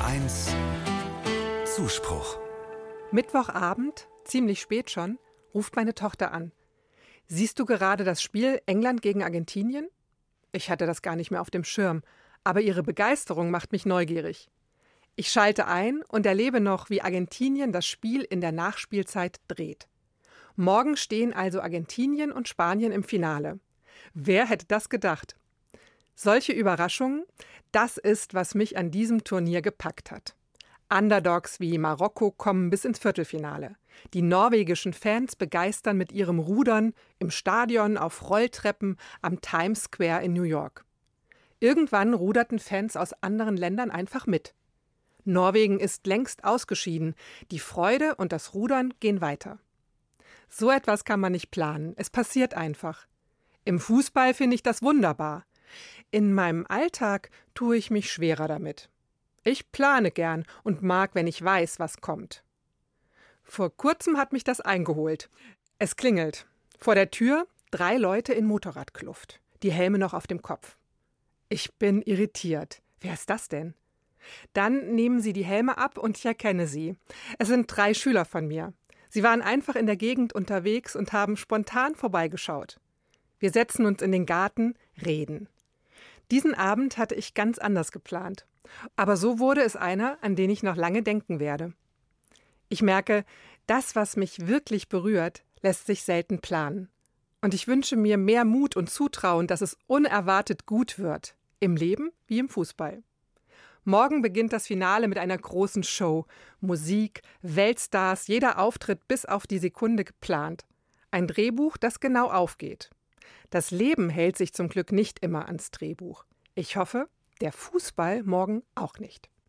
1 Zuspruch. Mittwochabend, ziemlich spät schon, ruft meine Tochter an. Siehst du gerade das Spiel England gegen Argentinien? Ich hatte das gar nicht mehr auf dem Schirm, aber ihre Begeisterung macht mich neugierig. Ich schalte ein und erlebe noch, wie Argentinien das Spiel in der Nachspielzeit dreht. Morgen stehen also Argentinien und Spanien im Finale. Wer hätte das gedacht? Solche Überraschungen, das ist, was mich an diesem Turnier gepackt hat. Underdogs wie Marokko kommen bis ins Viertelfinale. Die norwegischen Fans begeistern mit ihrem Rudern im Stadion, auf Rolltreppen, am Times Square in New York. Irgendwann ruderten Fans aus anderen Ländern einfach mit. Norwegen ist längst ausgeschieden. Die Freude und das Rudern gehen weiter. So etwas kann man nicht planen. Es passiert einfach. Im Fußball finde ich das wunderbar. In meinem Alltag tue ich mich schwerer damit. Ich plane gern und mag, wenn ich weiß, was kommt. Vor kurzem hat mich das eingeholt. Es klingelt. Vor der Tür 3 Leute in Motorradkluft, die Helme noch auf dem Kopf. Ich bin irritiert. Wer ist das denn? Dann nehmen sie die Helme ab und ich erkenne sie. Es sind 3 Schüler von mir. Sie waren einfach in der Gegend unterwegs und haben spontan vorbeigeschaut. Wir setzen uns in den Garten, reden. Diesen Abend hatte ich ganz anders geplant. Aber so wurde es einer, an den ich noch lange denken werde. Ich merke, das, was mich wirklich berührt, lässt sich selten planen. Und ich wünsche mir mehr Mut und Zutrauen, dass es unerwartet gut wird. Im Leben wie im Fußball. Morgen beginnt das Finale mit einer großen Show. Musik, Weltstars, jeder Auftritt bis auf die Sekunde geplant. Ein Drehbuch, das genau aufgeht. Das Leben hält sich zum Glück nicht immer ans Drehbuch. Ich hoffe, der Fußball morgen auch nicht.